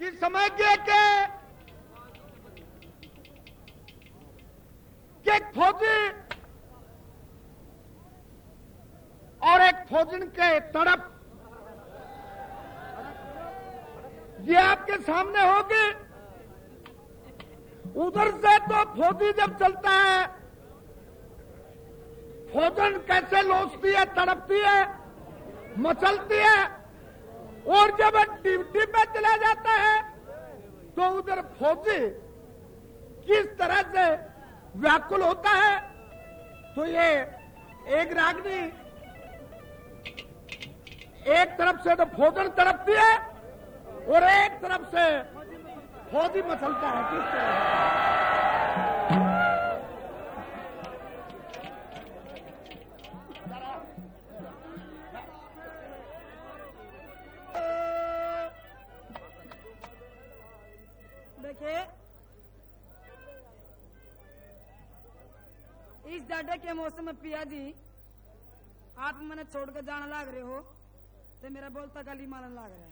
कि समय के एक फौजी और एक फौजन के तड़प ये आपके सामने होगी। उधर से तो फौजी जब चलता है, फौजन कैसे लोचती है, तड़पती है, मचलती है, और जब ड्यूटी पे चला जाता है तो उधर फौजी किस तरह से व्याकुल होता है। तो ये एक रागनी एक तरफ से तो फौजन तड़पती है और एक तरफ से फौजी मचलता है। किस तरह देखिए, इस डाडे के मौसम में पिया जी आप मैंने छोड़ कर जाने लाग रहे हो तो मेरा बोलता गाली मारने लाग रहा है।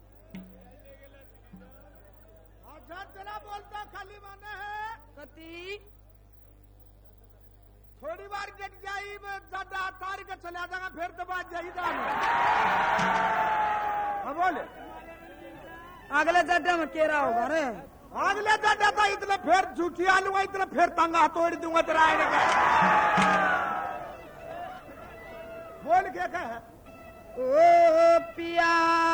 अच्छा चला बोलता खाली माने है कति थोड़ी बार जट जाई ज्यादा तारीख चला जाएगा फिर तो बात जाइए। हाँ बोले अगले जड्डे में केरा होगा रे, अगले जड्डे तो इतना फिर झूठी आलूंगा, इतना फिर तंगा तोड़ दूंगा तेरा आने का। बोल क्या कहा? ओ पिया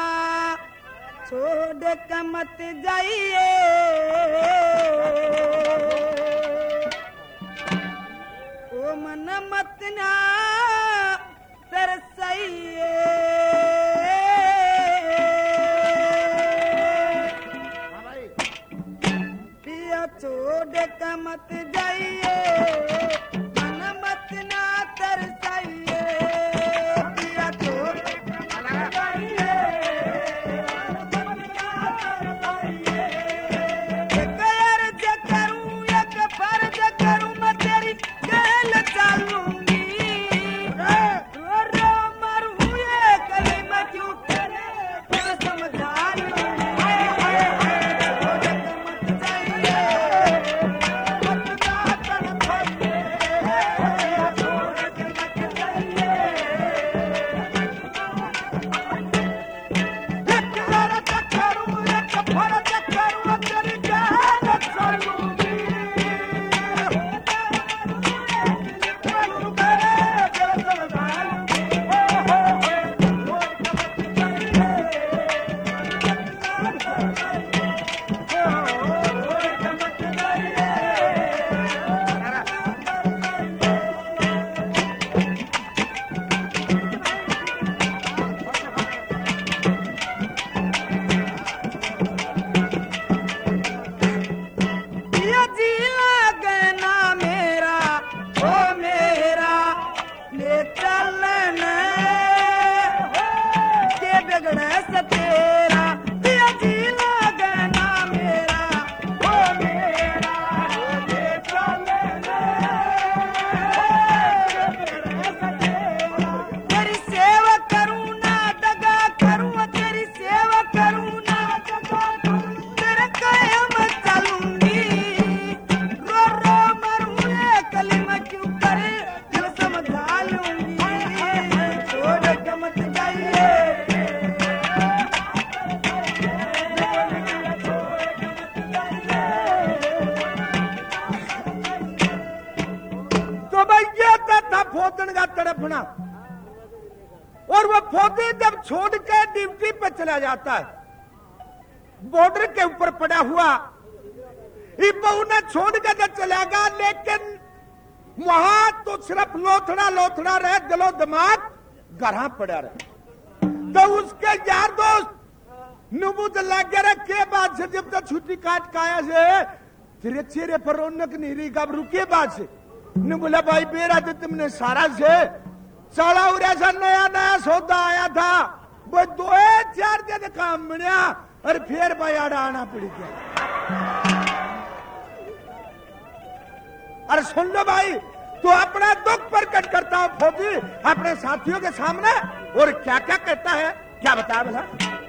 छोड़ के मत जाइए, ओ मन मत ना तरसाइए, पिया छोड़ के मत जाइए, मन मत ना तरसाइए। फौजन का तड़पना, और वो फौजी जब छोड़ के ड्यूटी पे चला जाता है, बॉर्डर के ऊपर पड़ा हुआ ने छोड़ के तो चलेगा, लेकिन वहां तो सिर्फ लोथड़ा लोथड़ा रहे, दिलो दिमाग गढ़ा पड़ा रहे। तो उसके यार दोस्त नुबूत लगे रहे के बाद से जब तक छुट्टी काट काया से तेरे चेहरे पर रौनक नहीं रही, घबरू के बाद से ने बोला भाई बेरा तो तुमने सारा से चला उड़ा सा नया नया सौदा आया था, वो 2-4 दिन काम मिला और फिर भाई आना पड़ गया। अरे सुन लो भाई, तो अपना दुख प्रकट करता हूं फौजी अपने साथियों के सामने, और क्या क्या कहता है क्या बता भला।